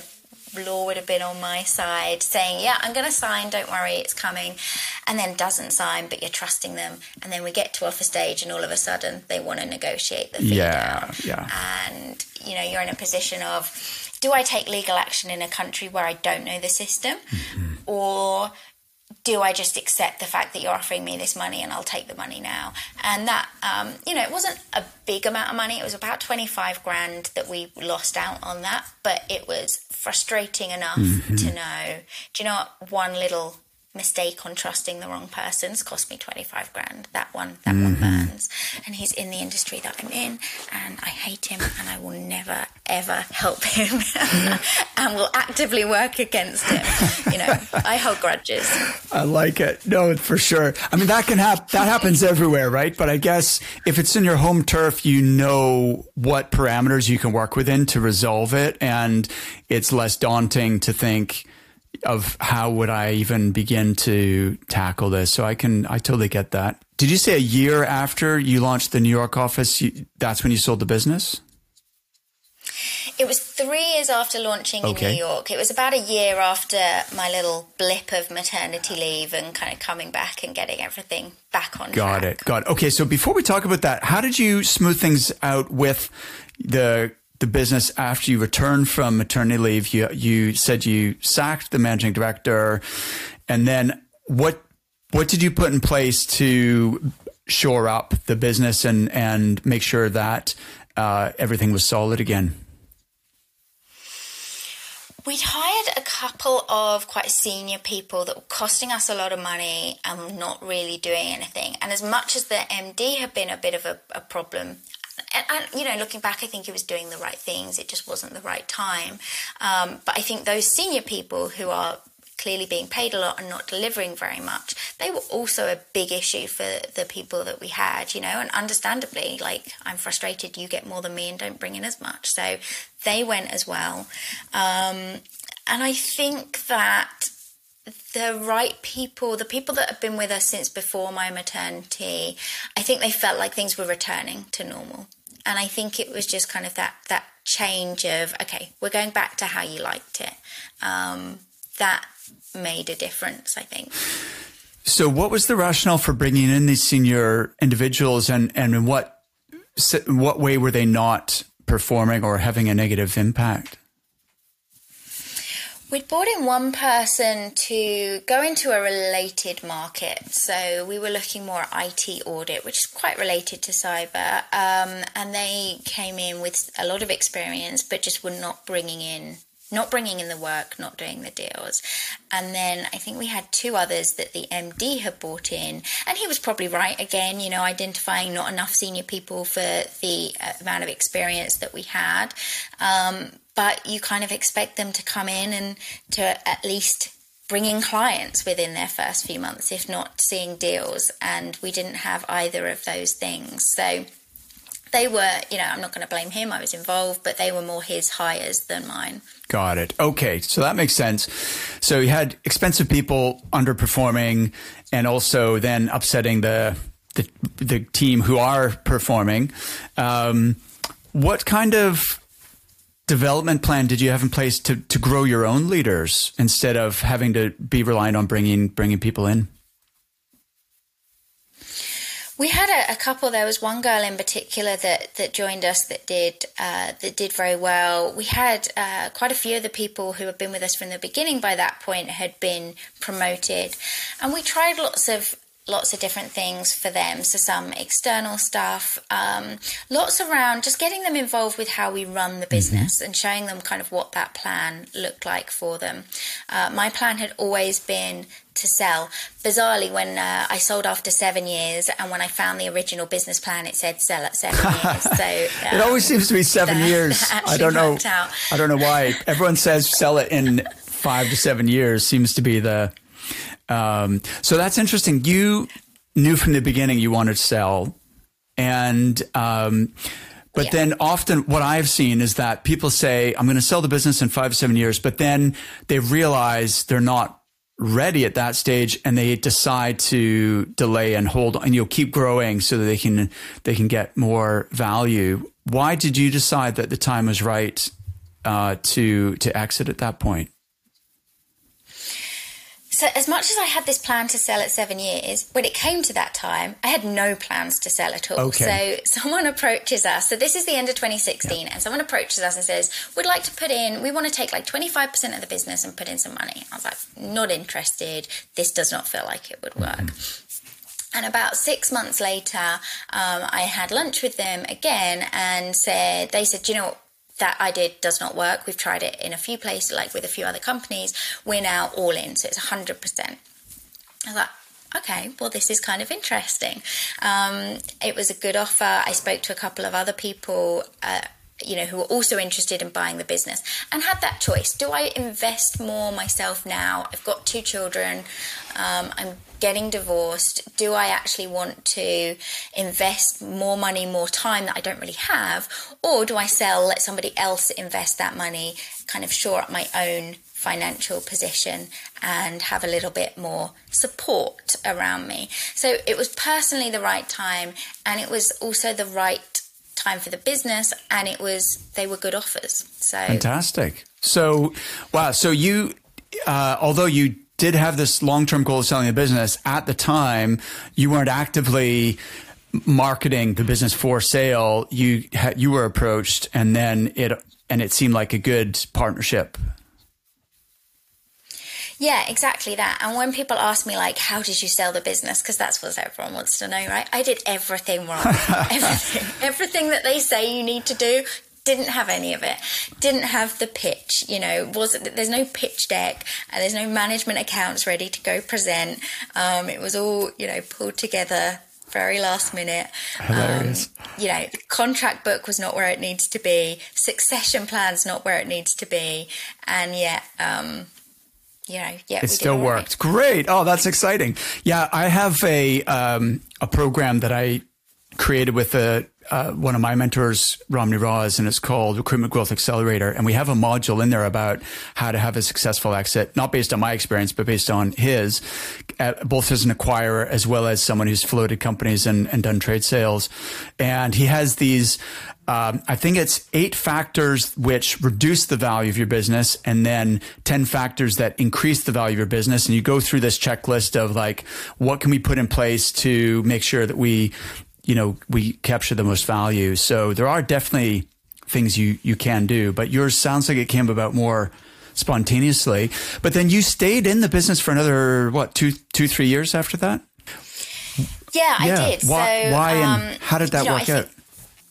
law would have been on my side saying, yeah, I'm going to sign, don't worry, it's coming, and then doesn't sign, but you're trusting them. And then we get to offer stage and all of a sudden they want to negotiate the fee yeah, down. Yeah. And, you know, you're in a position of, do I take legal action in a country where I don't know the system? Mm-hmm. Or do I just accept the fact that you're offering me this money and I'll take the money now? And that, um, you know, it wasn't a big amount of money. It was about twenty-five grand that we lost out on that. But it was frustrating enough mm-hmm. to know, do you know what, one little mistake on trusting the wrong person's cost me twenty-five grand. That one, that mm-hmm. one burns. And he's in the industry that I'm in and I hate him and I will never, ever help him and will actively work against him. You know, I hold grudges. I like it. No, for sure. I mean, that can happen. That happens everywhere, right? But I guess if it's in your home turf, you know what parameters you can work within to resolve it. And it's less daunting to think of how would I even begin to tackle this. So I can, I totally get that. Did you say a year after you launched the New York office, you, that's when you sold the business? It was three years after launching okay. in New York. It was about a year after my little blip of maternity leave and kind of coming back and getting everything back on Got track. it. Got it. Okay. So before we talk about that, how did you smooth things out with the the business after you returned from maternity leave? You you said you sacked the managing director, and then what what did you put in place to shore up the business and and make sure that uh, everything was solid again? We'd hired a couple of quite senior people that were costing us a lot of money and not really doing anything. And as much as the M D had been a bit of a, a problem, and, and, you know, looking back, I think he was doing the right things. It just wasn't the right time. Um, but I think those senior people who are clearly being paid a lot and not delivering very much, they were also a big issue for the people that we had, you know, and understandably, like, I'm frustrated, you get more than me and don't bring in as much. So they went as well. Um, and I think that the right people, the people that have been with us since before my maternity, I think they felt like things were returning to normal. And I think it was just kind of that that change of, okay, we're going back to how you liked it. Um, that made a difference, I think. So what was the rationale for bringing in these senior individuals, and, and in what, in what way were they not performing or having a negative impact? We'd brought in one person to go into a related market. So we were looking more at I T audit, which is quite related to cyber. Um, and they came in with a lot of experience, but just were not bringing in Not bringing in the work, not doing the deals. And then I think we had two others that the M D had brought in. And he was probably right, again, you know, identifying not enough senior people for the amount of experience that we had. Um, but you kind of expect them to come in and to at least bring in clients within their first few months, if not seeing deals. And we didn't have either of those things. So they were, you know, I'm not going to blame him, I was involved, but they were more his hires than mine. Got it. Okay. So that makes sense. So you had expensive people underperforming and also then upsetting the the, the team who are performing. Um, what kind of development plan did you have in place to, to grow your own leaders instead of having to be reliant on bringing bringing people in? We had a, a couple. There was one girl in particular that, that joined us that did uh, that did very well. We had uh, quite a few of the people who had been with us from the beginning by that point had been promoted, and we tried lots of lots of different things for them. So some external stuff, um, lots around just getting them involved with how we run the business mm-hmm. and showing them kind of what that plan looked like for them. Uh, my plan had always been to sell. Bizarrely, when uh, I sold after seven years, and when I found the original business plan, it said sell at seven years. So um, it always seems to be seven that, years. That I don't know. Out. I don't know why everyone says sell it in five to seven years. Seems to be the. Um, so that's interesting. You knew from the beginning you wanted to sell, and um, but yeah. then often what I've seen is that people say, "I'm going to sell the business in five to seven years," but then they realize they're not ready at that stage, and they decide to delay and hold, and you'll keep growing so that they can they can get more value. Why did you decide that the time was right uh, to to exit at that point? So as much as I had this plan to sell at seven years, when it came to that time, I had no plans to sell at all. Okay. So someone approaches us. So this is the end of twenty sixteen. Yeah. And someone approaches us and says, we'd like to put in, we want to take like twenty-five percent of the business and put in some money. I was like, not interested. This does not feel like it would work. Mm-hmm. And about six months later, um, I had lunch with them again and said, they said, you know what? That idea does not work. We've tried it in a few places, like with a few other companies. We're now all in, so it's one hundred percent. I was like, okay, well, this is kind of interesting. Um, it was a good offer. I spoke to a couple of other people, uh, you know, who were also interested in buying the business and had that choice. Do I invest more myself now? I've got two children. Um, I'm getting divorced. Do I actually want to invest more money, more time that I don't really have? Or do I sell, let somebody else invest that money, kind of shore up my own financial position and have a little bit more support around me? So it was personally the right time, and it was also the right time for the business, and it was, they were good offers. So fantastic. So, wow. So you, uh, although you did have this long-term goal of selling the business, at the time, you weren't actively marketing the business for sale. You ha- you were approached, and then it and it seemed like a good partnership. Yeah, exactly that. And when people ask me, like, how did you sell the business? Because that's what everyone wants to know, right? I did everything wrong. everything. Everything that they say you need to do, didn't have any of it. Didn't have the pitch, you know, was there's no pitch deck and there's no management accounts ready to go present. Um, it was all, you know, pulled together very last minute. Hilarious. Um, you know, the contract book was not where it needs to be. Succession plan's not where it needs to be. And yet, um, you know, yeah, it still worked. Right. Great. Oh, that's exciting. Yeah, I have a um, a program that I created with a, uh, one of my mentors, Romney Ross, and it's called Recruitment Growth Accelerator. And we have a module in there about how to have a successful exit, not based on my experience, but based on his, uh, both as an acquirer as well as someone who's floated companies and, and done trade sales. And he has these, um, I think it's eight factors which reduce the value of your business, and then ten factors that increase the value of your business. And you go through this checklist of like, what can we put in place to make sure that we, you know, we capture the most value. So there are definitely things you, you can do, but yours sounds like it came about more spontaneously. But then you stayed in the business for another, what, two, two, three years after that? Yeah, I yeah. did. Why, so, why um, and how did that you know, work think, out?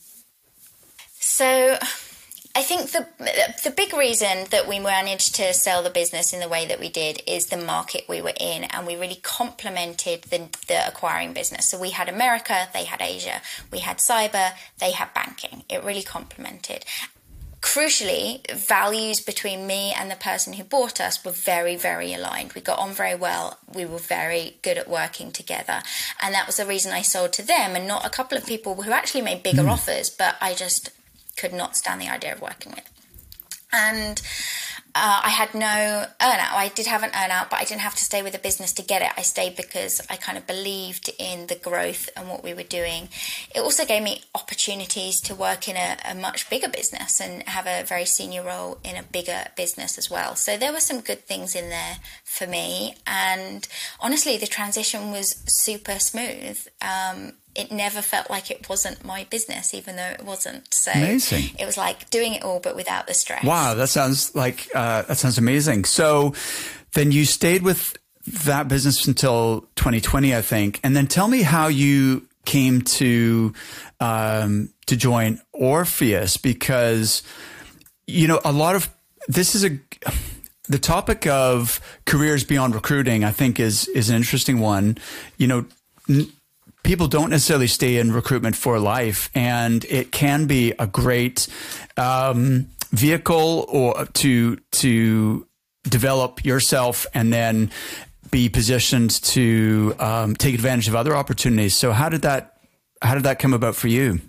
So I think the the big reason that we managed to sell the business in the way that we did is the market we were in, and we really complemented the, the acquiring business. So we had America, they had Asia. We had cyber, they had banking. It really complemented. Crucially, values between me and the person who bought us were very, very aligned. We got on very well. We were very good at working together. And that was the reason I sold to them and not a couple of people who actually made bigger mm. offers, but I just could not stand the idea of working with. And uh, I had no earnout. I did have an earnout, but I didn't have to stay with the business to get it. I stayed because I kind of believed in the growth and what we were doing. It also gave me opportunities to work in a, a much bigger business and have a very senior role in a bigger business as well. So there were some good things in there for me. And honestly, the transition was super smooth. Um, It never felt like it wasn't my business, even though it wasn't. So amazing. It was like doing it all, but without the stress. Wow, that sounds like uh, that sounds amazing. So then you stayed with that business until twenty twenty, I think. And then tell me how you came to um, to join Orpheus, because you know a lot of this is a the topic of careers beyond recruiting. I think is is an interesting one. You know. N- People don't necessarily stay in recruitment for life, and it can be a great um, vehicle or to to develop yourself and then be positioned to um, take advantage of other opportunities. So, how did that how did that come about for you?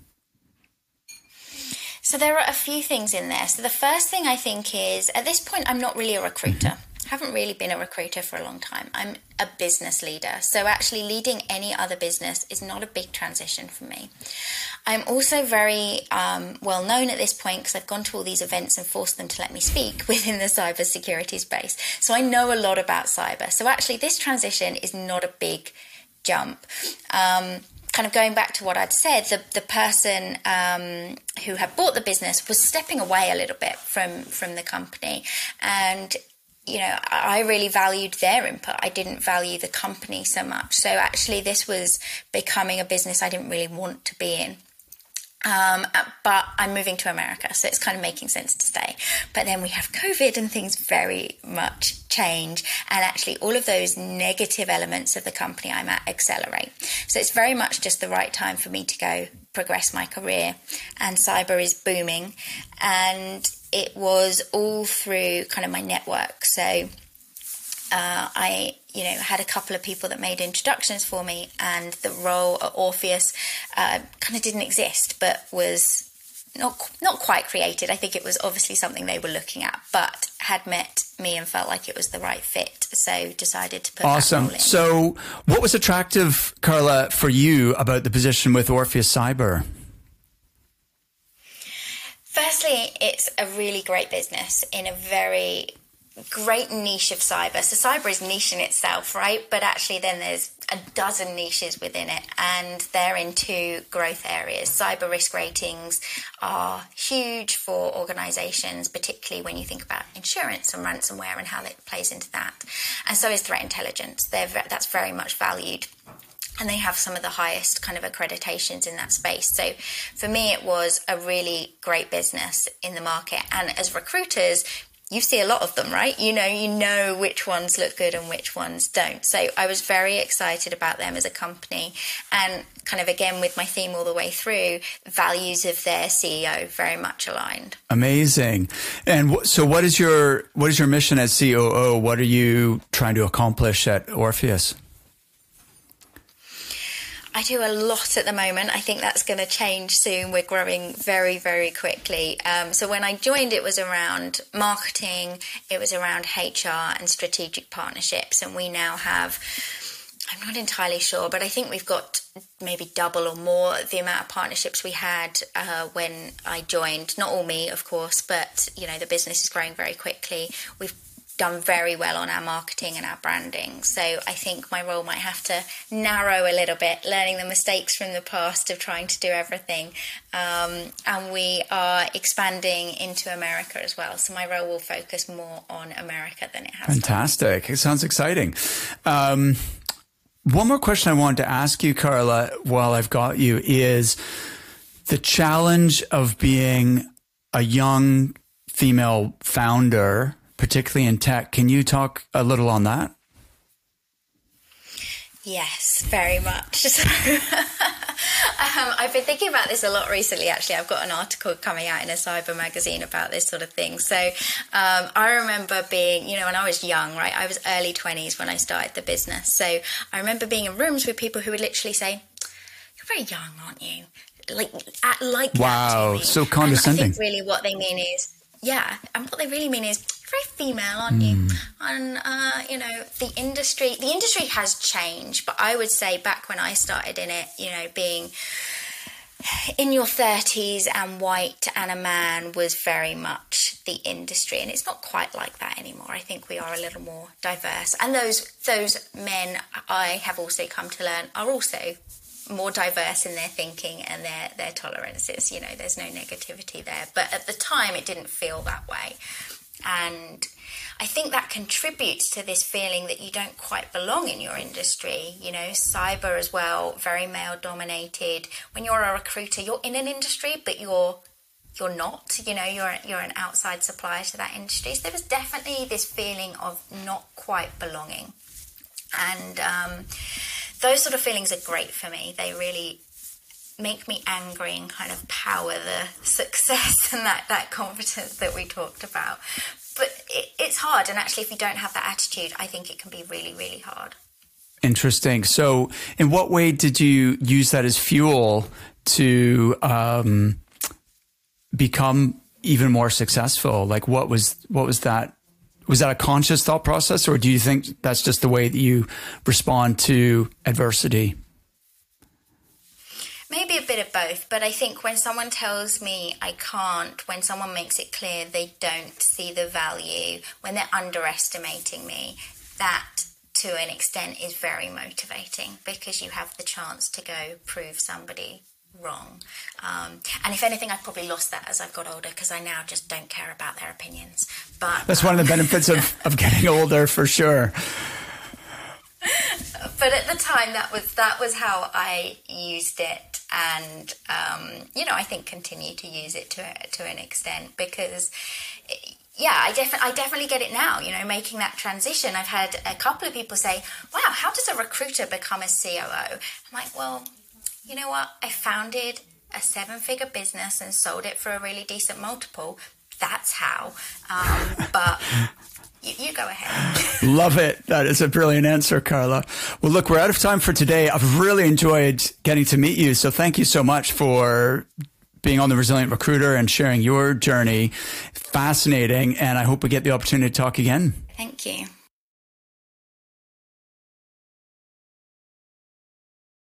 So there are a few things in there. So the first thing I think is, at this point, I'm not really a recruiter. Mm-hmm. haven't really been a recruiter for a long time. I'm a business leader. So actually leading any other business is not a big transition for me. I'm also very um, well known at this point because I've gone to all these events and forced them to let me speak within the cybersecurity space. So I know a lot about cyber. So actually this transition is not a big jump. Um, kind of going back to what I'd said, the, the person um, who had bought the business was stepping away a little bit from, from the company. And you know, I really valued their input. I didn't value the company so much. So actually this was becoming a business I didn't really want to be in. Um, but I'm moving to America, so it's kind of making sense to stay. But then we have COVID and things very much change. And actually all of those negative elements of the company I'm at accelerate. So it's very much just the right time for me to go progress my career. And cyber is booming. And it was all through kind of my network. So uh, I, you know, had a couple of people that made introductions for me, and the role at Orpheus uh, kind of didn't exist, but was not not quite created. I think it was obviously something they were looking at, but had met me and felt like it was the right fit, so decided to put awesome. that role in. So what was attractive, Carla, for you about the position with Orpheus Cyber? Firstly, it's a really great business in a very great niche of cyber. So cyber is niche in itself, right? But actually then there's a dozen niches within it, and they're in two growth areas. Cyber risk ratings are huge for organizations, particularly when you think about insurance and ransomware and how that plays into that. And so is threat intelligence. They're, that's very much valued. And they have some of the highest kind of accreditations in that space. So for me, it was a really great business in the market. And as recruiters, you see a lot of them, right? You know, you know which ones look good and which ones don't. So I was very excited about them as a company, and kind of again with my theme all the way through, values of their C E O very much aligned. Amazing. And w- so what is your what is your mission as C O O? What are you trying to accomplish at Orpheus? I do a lot at the moment. I think that's going to change soon. We're growing very, very quickly. Um, so when I joined, it was around marketing, it was around H R and strategic partnerships. And we now have, I'm not entirely sure, but I think we've got maybe double or more the amount of partnerships we had uh, when I joined. Not all me, of course, but, you know, the business is growing very quickly. We've done very well on our marketing and our branding. So I think my role might have to narrow a little bit, learning the mistakes from the past of trying to do everything. Um, and we are expanding into America as well. So my role will focus more on America than it has. Fantastic. Done. It sounds exciting. Um, one more question I wanted to ask you, Carla, while I've got you, is the challenge of being a young female founder, particularly in tech. Can you talk a little on that? Yes, very much. So, um, I've been thinking about this a lot recently, actually. I've got an article coming out in a cyber magazine about this sort of thing. So um, I remember being, you know, when I was young, right, I was early twenties when I started the business. So I remember being in rooms with people who would literally say, "You're very young, aren't you?" Like, at, like wow, that to me. So condescending. And I think really what they mean is, yeah, and what they really mean is, very female, aren't you? Mm. And, uh, you know, the industry, the industry has changed, but I would say back when I started in it, you know, being in your thirties and white and a man was very much the industry. And it's not quite like that anymore. I think we are a little more diverse. And those those men, I have also come to learn, are also more diverse in their thinking and their, their tolerances. You know, there's no negativity there. But at the time, it didn't feel that way. And I think that contributes to this feeling that you don't quite belong in your industry. You know, cyber as well, very male dominated. When you're a recruiter, you're in an industry, but you're you're not. You know, you're you're an outside supplier to that industry. So there was definitely this feeling of not quite belonging. And um, those sort of feelings are great for me. They really make me angry and kind of power the success and that, that confidence that we talked about. But it, it's hard. And actually, if you don't have that attitude, I think it can be really, really hard. Interesting. So in what way did you use that as fuel to um, become even more successful? Like what was what was that? was that a conscious thought process, or do you think that's just the way that you respond to adversity? Maybe a bit of both, but I think when someone tells me I can't, when someone makes it clear they don't see the value, when they're underestimating me, that to an extent is very motivating, because you have the chance to go prove somebody wrong. Um, and if anything, I've probably lost that as I've got older, because I now just don't care about their opinions. But that's um, one of the benefits of, of getting older, for sure. But at the time, that was that was how I used it, and um, you know, I think continue to use it to to an extent, because yeah, I definitely I definitely get it now. You know, making that transition, I've had a couple of people say, "Wow, how does a recruiter become a C O O?" I'm like, well, you know what? I founded a seven-figure business and sold it for a really decent multiple. That's how. Um, but. You, you go ahead. Love it. That is a brilliant answer, Carla. Well, look, we're out of time for today. I've really enjoyed getting to meet you. So thank you so much for being on The Resilient Recruiter and sharing your journey. Fascinating. And I hope we get the opportunity to talk again. Thank you.